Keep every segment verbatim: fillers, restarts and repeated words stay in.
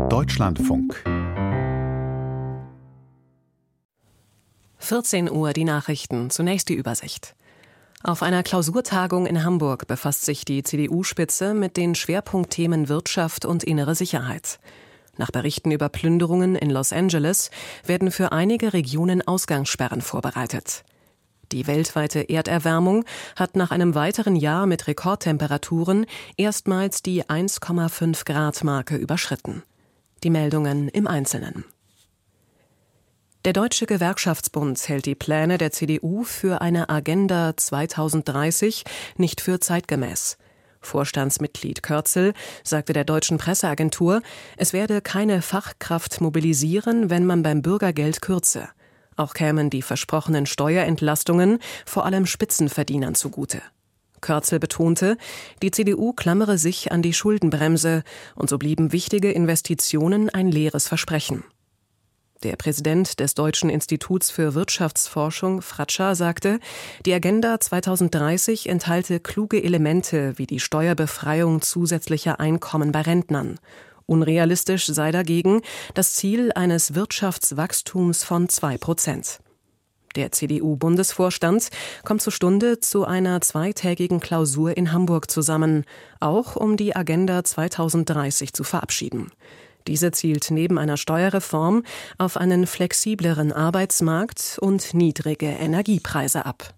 Deutschlandfunk. vierzehn Uhr die Nachrichten, zunächst die Übersicht. Auf einer Klausurtagung in Hamburg befasst sich die C D U-Spitze mit den Schwerpunktthemen Wirtschaft und innere Sicherheit. Nach Berichten über Plünderungen in Los Angeles werden für einige Regionen Ausgangssperren vorbereitet. Die weltweite Erderwärmung hat nach einem weiteren Jahr mit Rekordtemperaturen erstmals die eins Komma fünf Grad Marke überschritten. Die Meldungen im Einzelnen. Der Deutsche Gewerkschaftsbund hält die Pläne der C D U für eine Agenda zweitausenddreißig nicht für zeitgemäß. Vorstandsmitglied Kürzel sagte der deutschen Presseagentur, es werde keine Fachkraft mobilisieren, wenn man beim Bürgergeld kürze. Auch kämen die versprochenen Steuerentlastungen vor allem Spitzenverdienern zugute. Kürzel betonte, die C D U klammere sich an die Schuldenbremse und so blieben wichtige Investitionen ein leeres Versprechen. Der Präsident des Deutschen Instituts für Wirtschaftsforschung, Fratscher, sagte, die Agenda zweitausenddreißig enthalte kluge Elemente wie die Steuerbefreiung zusätzlicher Einkommen bei Rentnern. Unrealistisch sei dagegen das Ziel eines Wirtschaftswachstums von zwei Prozent. Der C D U-Bundesvorstand kommt zur Stunde zu einer zweitägigen Klausur in Hamburg zusammen, auch um die Agenda zweitausenddreißig zu verabschieden. Diese zielt neben einer Steuerreform auf einen flexibleren Arbeitsmarkt und niedrige Energiepreise ab.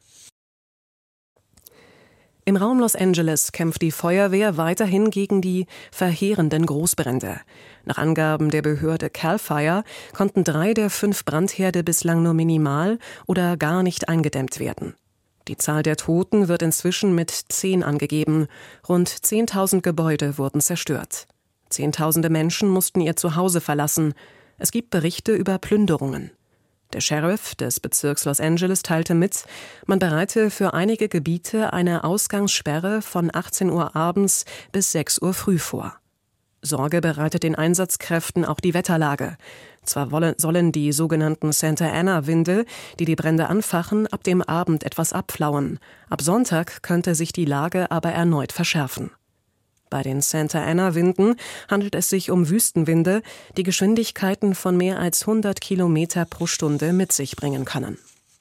Im Raum Los Angeles kämpft die Feuerwehr weiterhin gegen die verheerenden Großbrände. Nach Angaben der Behörde Cal Fire konnten drei der fünf Brandherde bislang nur minimal oder gar nicht eingedämmt werden. Die Zahl der Toten wird inzwischen mit zehn angegeben. Rund zehntausend Gebäude wurden zerstört. Zehntausende Menschen mussten ihr Zuhause verlassen. Es gibt Berichte über Plünderungen. Der Sheriff des Bezirks Los Angeles teilte mit, man bereite für einige Gebiete eine Ausgangssperre von achtzehn Uhr abends bis sechs Uhr früh vor. Sorge bereitet den Einsatzkräften auch die Wetterlage. Zwar wollen, sollen die sogenannten Santa Ana-Winde, die die Brände anfachen, ab dem Abend etwas abflauen. Ab Sonntag könnte sich die Lage aber erneut verschärfen. Bei den Santa Ana-Winden handelt es sich um Wüstenwinde, die Geschwindigkeiten von mehr als hundert Kilometer pro Stunde mit sich bringen können.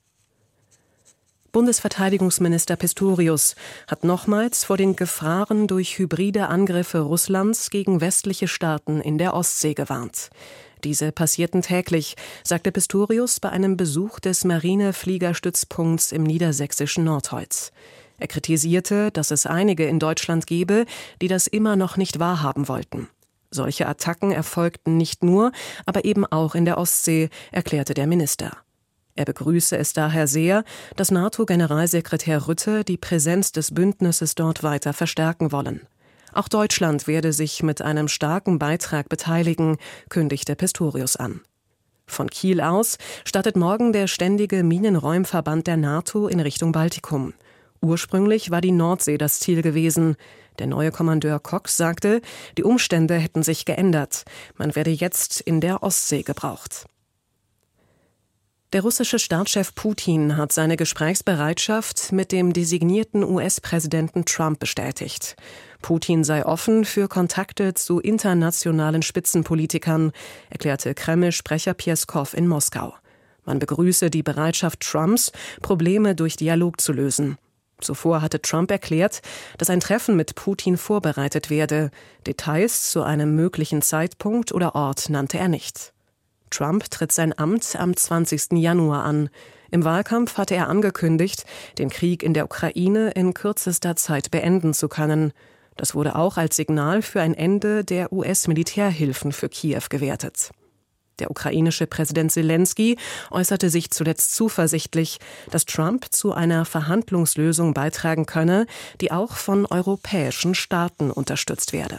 Bundesverteidigungsminister Pistorius hat nochmals vor den Gefahren durch hybride Angriffe Russlands gegen westliche Staaten in der Ostsee gewarnt. Diese passierten täglich, sagte Pistorius bei einem Besuch des Marinefliegerstützpunkts im niedersächsischen Nordholz. Er kritisierte, dass es einige in Deutschland gebe, die das immer noch nicht wahrhaben wollten. Solche Attacken erfolgten nicht nur, aber eben auch in der Ostsee, erklärte der Minister. Er begrüße es daher sehr, dass NATO-Generalsekretär Rutte die Präsenz des Bündnisses dort weiter verstärken wollen. Auch Deutschland werde sich mit einem starken Beitrag beteiligen, kündigte Pistorius an. Von Kiel aus startet morgen der ständige Minenräumverband der NATO in Richtung Baltikum. Ursprünglich war die Nordsee das Ziel gewesen. Der neue Kommandeur Cox sagte, die Umstände hätten sich geändert. Man werde jetzt in der Ostsee gebraucht. Der russische Staatschef Putin hat seine Gesprächsbereitschaft mit dem designierten U S-Präsidenten Trump bestätigt. Putin sei offen für Kontakte zu internationalen Spitzenpolitikern, erklärte Kreml-Sprecher Pjeskow in Moskau. Man begrüße die Bereitschaft Trumps, Probleme durch Dialog zu lösen. Zuvor hatte Trump erklärt, dass ein Treffen mit Putin vorbereitet werde. Details zu einem möglichen Zeitpunkt oder Ort nannte er nicht. Trump tritt sein Amt am zwanzigsten Januar an. Im Wahlkampf hatte er angekündigt, den Krieg in der Ukraine in kürzester Zeit beenden zu können. Das wurde auch als Signal für ein Ende der U S-Militärhilfen für Kiew gewertet. Der ukrainische Präsident Selenskyj äußerte sich zuletzt zuversichtlich, dass Trump zu einer Verhandlungslösung beitragen könne, die auch von europäischen Staaten unterstützt werde.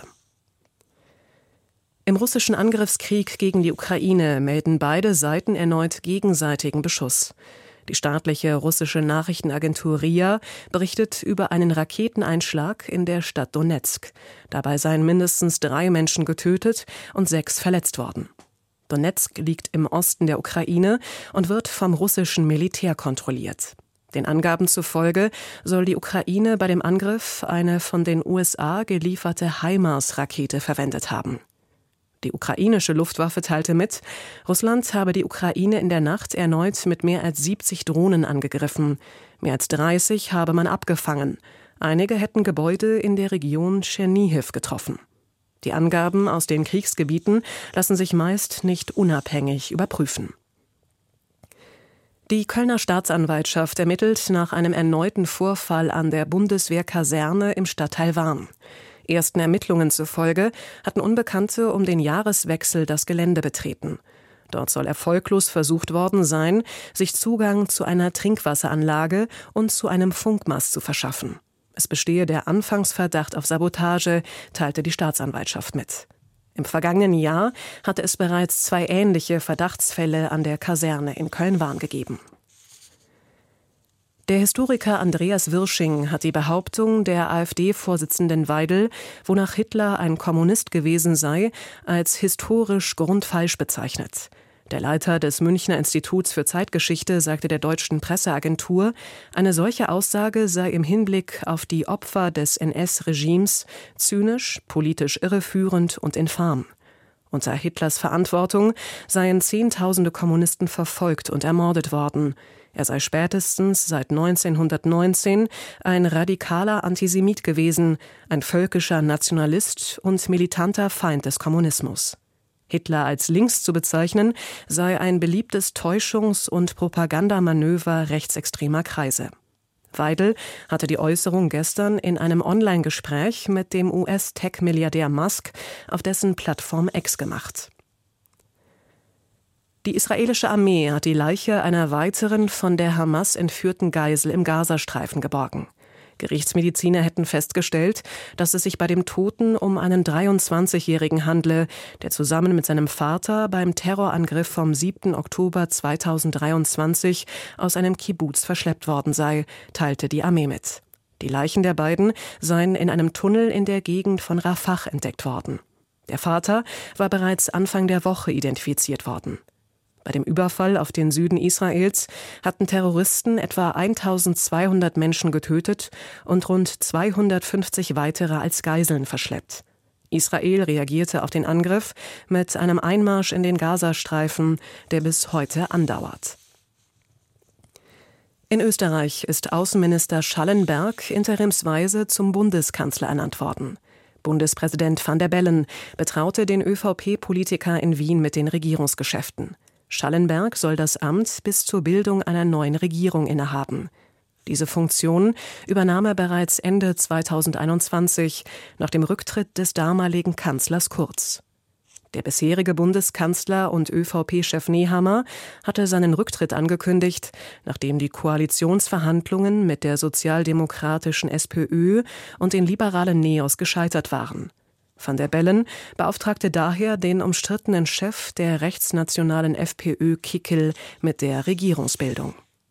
Im russischen Angriffskrieg gegen die Ukraine melden beide Seiten erneut gegenseitigen Beschuss. Die staatliche russische Nachrichtenagentur R I A berichtet über einen Raketeneinschlag in der Stadt Donezk. Dabei seien mindestens drei Menschen getötet und sechs verletzt worden. Donezk liegt im Osten der Ukraine und wird vom russischen Militär kontrolliert. Den Angaben zufolge soll die Ukraine bei dem Angriff eine von den U S A gelieferte HIMARS-Rakete verwendet haben. Die ukrainische Luftwaffe teilte mit, Russland habe die Ukraine in der Nacht erneut mit mehr als siebzig Drohnen angegriffen. Mehr als dreißig habe man abgefangen. Einige hätten Gebäude in der Region Tschernihiw getroffen. Die Angaben aus den Kriegsgebieten lassen sich meist nicht unabhängig überprüfen. Die Kölner Staatsanwaltschaft ermittelt nach einem erneuten Vorfall an der Bundeswehrkaserne im Stadtteil Warm. Ersten Ermittlungen zufolge hatten Unbekannte um den Jahreswechsel das Gelände betreten. Dort soll erfolglos versucht worden sein, sich Zugang zu einer Trinkwasseranlage und zu einem Funkmast zu verschaffen. Es bestehe der Anfangsverdacht auf Sabotage, teilte die Staatsanwaltschaft mit. Im vergangenen Jahr hatte es bereits zwei ähnliche Verdachtsfälle an der Kaserne in Köln-Warm gegeben. Der Historiker Andreas Wirsching hat die Behauptung der AfD-Vorsitzenden Weidel, wonach Hitler ein Kommunist gewesen sei, als historisch grundfalsch bezeichnet. Der Leiter des Münchner Instituts für Zeitgeschichte sagte der deutschen Presseagentur, eine solche Aussage sei im Hinblick auf die Opfer des N S-Regimes zynisch, politisch irreführend und infam. Unter Hitlers Verantwortung seien Zehntausende Kommunisten verfolgt und ermordet worden. Er sei spätestens seit neunzehnhundertneunzehn ein radikaler Antisemit gewesen, ein völkischer Nationalist und militanter Feind des Kommunismus. Hitler als links zu bezeichnen, sei ein beliebtes Täuschungs- und Propagandamanöver rechtsextremer Kreise. Weidel hatte die Äußerung gestern in einem Online-Gespräch mit dem U S-Tech-Milliardär Musk auf dessen Plattform X gemacht. Die israelische Armee hat die Leiche einer weiteren von der Hamas entführten Geisel im Gazastreifen geborgen. Gerichtsmediziner hätten festgestellt, dass es sich bei dem Toten um einen dreiundzwanzigjährigen handle, der zusammen mit seinem Vater beim Terrorangriff vom siebten Oktober zweitausenddreiundzwanzig aus einem Kibbuz verschleppt worden sei, teilte die Armee mit. Die Leichen der beiden seien in einem Tunnel in der Gegend von Rafah entdeckt worden. Der Vater war bereits Anfang der Woche identifiziert worden. Bei dem Überfall auf den Süden Israels hatten Terroristen etwa eintausendzweihundert Menschen getötet und rund zweihundertfünfzig weitere als Geiseln verschleppt. Israel reagierte auf den Angriff mit einem Einmarsch in den Gazastreifen, der bis heute andauert. In Österreich ist Außenminister Schallenberg interimsweise zum Bundeskanzler ernannt worden. Bundespräsident Van der Bellen betraute den ÖVP-Politiker in Wien mit den Regierungsgeschäften. Schallenberg soll das Amt bis zur Bildung einer neuen Regierung innehaben. Diese Funktion übernahm er bereits Ende zweitausendeinundzwanzig nach dem Rücktritt des damaligen Kanzlers Kurz. Der bisherige Bundeskanzler und ÖVP-Chef Nehammer hatte seinen Rücktritt angekündigt, nachdem die Koalitionsverhandlungen mit der sozialdemokratischen SPÖ und den liberalen Neos gescheitert waren. Van der Bellen beauftragte daher den umstrittenen Chef der rechtsnationalen FPÖ Kickl mit der Regierungsbildung.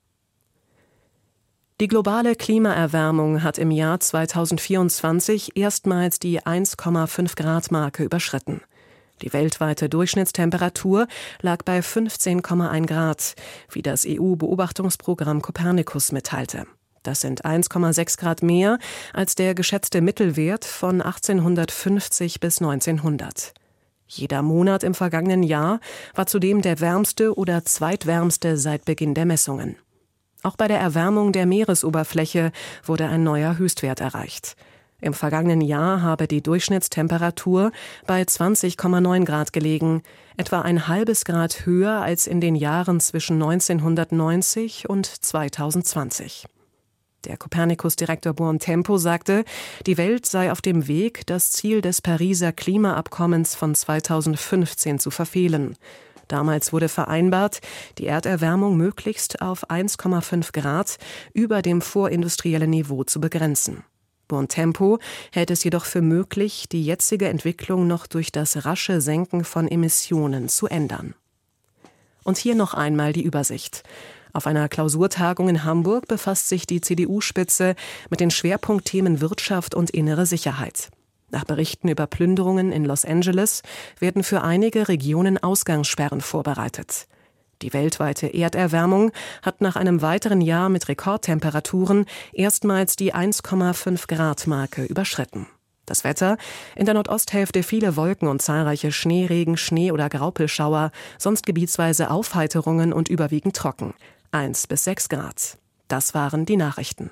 Die globale Klimaerwärmung hat im Jahr zweitausendvierundzwanzig erstmals die eins Komma fünf Grad Marke überschritten. Die weltweite Durchschnittstemperatur lag bei fünfzehn Komma eins Grad, wie das E U-Beobachtungsprogramm Copernicus mitteilte. Das sind eins Komma sechs Grad mehr als der geschätzte Mittelwert von achtzehnhundertfünfzig bis neunzehnhundert. Jeder Monat im vergangenen Jahr war zudem der wärmste oder zweitwärmste seit Beginn der Messungen. Auch bei der Erwärmung der Meeresoberfläche wurde ein neuer Höchstwert erreicht. Im vergangenen Jahr habe die Durchschnittstemperatur bei zwanzig Komma neun Grad gelegen, etwa ein halbes Grad höher als in den Jahren zwischen neunzehnhundertneunzig und zweitausendzwanzig. Der Copernicus-Direktor Buontempo sagte, die Welt sei auf dem Weg, das Ziel des Pariser Klimaabkommens von zweitausendfünfzehn zu verfehlen. Damals wurde vereinbart, die Erderwärmung möglichst auf eins Komma fünf Grad über dem vorindustriellen Niveau zu begrenzen. Buontempo hält es jedoch für möglich, die jetzige Entwicklung noch durch das rasche Senken von Emissionen zu ändern. Und hier noch einmal die Übersicht. Auf einer Klausurtagung in Hamburg befasst sich die C D U-Spitze mit den Schwerpunktthemen Wirtschaft und innere Sicherheit. Nach Berichten über Plünderungen in Los Angeles werden für einige Regionen Ausgangssperren vorbereitet. Die weltweite Erderwärmung hat nach einem weiteren Jahr mit Rekordtemperaturen erstmals die eins Komma fünf Grad Marke überschritten. Das Wetter: in der Nordosthälfte viele Wolken und zahlreiche Schneeregen, Schnee- oder Graupelschauer, sonst gebietsweise Aufheiterungen und überwiegend trocken. eins bis sechs Grad. Das waren die Nachrichten.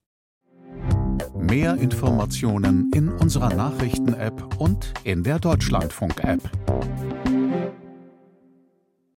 Mehr Informationen in unserer Nachrichten-App und in der Deutschlandfunk-App.